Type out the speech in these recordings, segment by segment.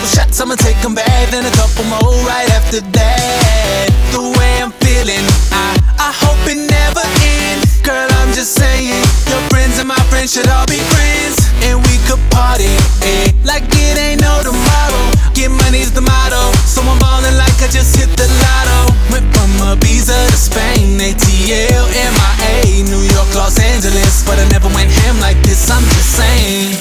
couple shots, I'ma take them back. Then a couple more right after that. The way I'm feeling, I hope it never ends. Girl, I'm just saying, your friends and my friends should all be friends. And we could party, like it ain't no tomorrow. Get money's the motto, so I'm ballin' like I just hit the lotto. Went from Ibiza to Spain, ATL, MIA, New York, Los Angeles, but I never went ham like this, I'm just saying.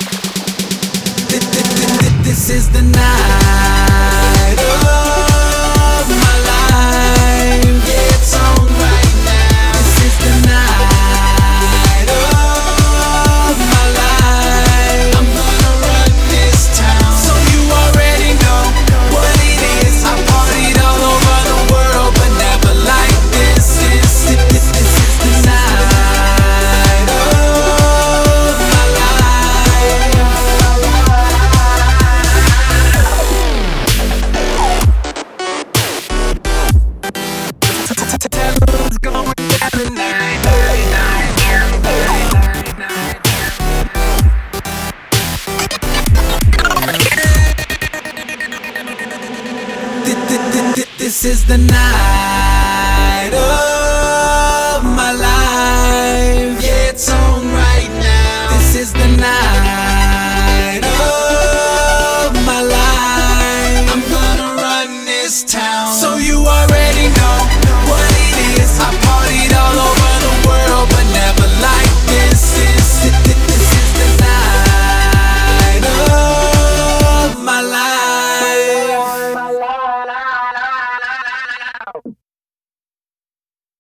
This is the night of my life. Yeah, it's on right now. This is the night of my life. I'm gonna run this town, so you already know what it is. I partied all over the world, but never like this. This is the night of my life. What's going down tonight? This is the night of my life. Yeah, it's on right now. This is the night of my life. I'm gonna run this town, so you are